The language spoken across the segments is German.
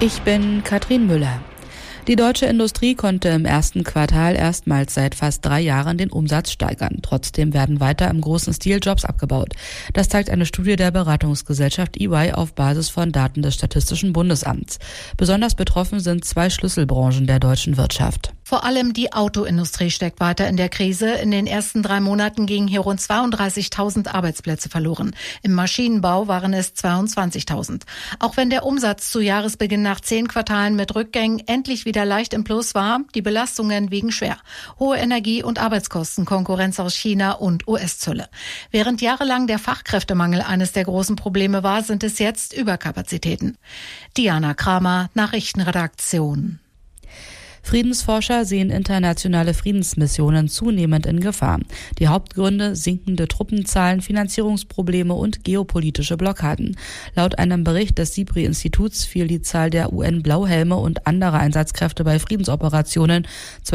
Ich bin Katrin Müller. Die deutsche Industrie konnte im ersten Quartal erstmals seit fast 3 Jahren den Umsatz steigern. Trotzdem werden weiter im großen Stil Jobs abgebaut. Das zeigt eine Studie der Beratungsgesellschaft EY auf Basis von Daten des Statistischen Bundesamts. Besonders betroffen sind 2 Schlüsselbranchen der deutschen Wirtschaft. Vor allem die Autoindustrie steckt weiter in der Krise. In den ersten 3 Monaten gingen hier rund 32.000 Arbeitsplätze verloren. Im Maschinenbau waren es 22.000. Auch wenn der Umsatz zu Jahresbeginn nach 10 Quartalen mit Rückgängen endlich wieder leicht im Plus war, die Belastungen wiegen schwer. Hohe Energie- und Arbeitskosten, Konkurrenz aus China und US-Zölle. Während jahrelang der Fachkräftemangel eines der großen Probleme war, sind es jetzt Überkapazitäten. Diana Kramer, Nachrichtenredaktion. Friedensforscher sehen internationale Friedensmissionen zunehmend in Gefahr. Die Hauptgründe: sinkende Truppenzahlen, Finanzierungsprobleme und geopolitische Blockaden. Laut einem Bericht des SIPRI-Instituts fiel die Zahl der UN-Blauhelme und anderer Einsatzkräfte bei Friedensoperationen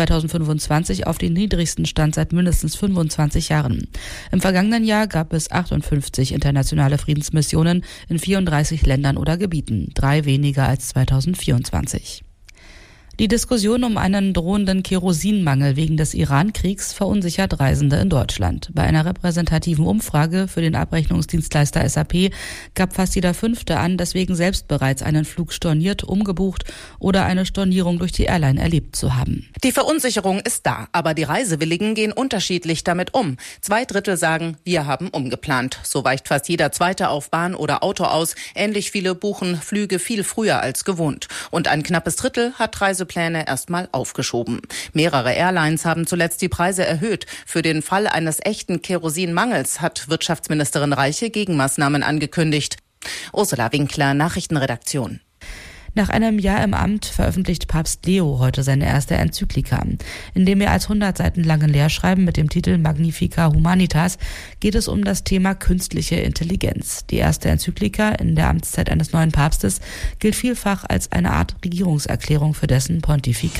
2025 auf den niedrigsten Stand seit mindestens 25 Jahren. Im vergangenen Jahr gab es 58 internationale Friedensmissionen in 34 Ländern oder Gebieten, 3 weniger als 2024. Die Diskussion um einen drohenden Kerosinmangel wegen des Iran-Kriegs verunsichert Reisende in Deutschland. Bei einer repräsentativen Umfrage für den Abrechnungsdienstleister SAP gab fast jeder 5. an, deswegen selbst bereits einen Flug storniert, umgebucht oder eine Stornierung durch die Airline erlebt zu haben. Die Verunsicherung ist da, aber die Reisewilligen gehen unterschiedlich damit um. 2/3 sagen, wir haben umgeplant. So weicht fast jeder Zweite auf Bahn oder Auto aus. Ähnlich viele buchen Flüge viel früher als gewohnt. Und ein knappes Drittel hat Reisepläne erstmal aufgeschoben. Mehrere Airlines haben zuletzt die Preise erhöht. Für den Fall eines echten Kerosinmangels hat Wirtschaftsministerin Reiche Gegenmaßnahmen angekündigt. Ursula Winkler, Nachrichtenredaktion. Nach einem Jahr im Amt veröffentlicht Papst Leo heute seine erste Enzyklika. In dem mehr als 100 Seiten langen Lehrschreiben mit dem Titel Magnificat Humanitas geht es um das Thema künstliche Intelligenz. Die erste Enzyklika in der Amtszeit eines neuen Papstes gilt vielfach als eine Art Regierungserklärung für dessen Pontifikat.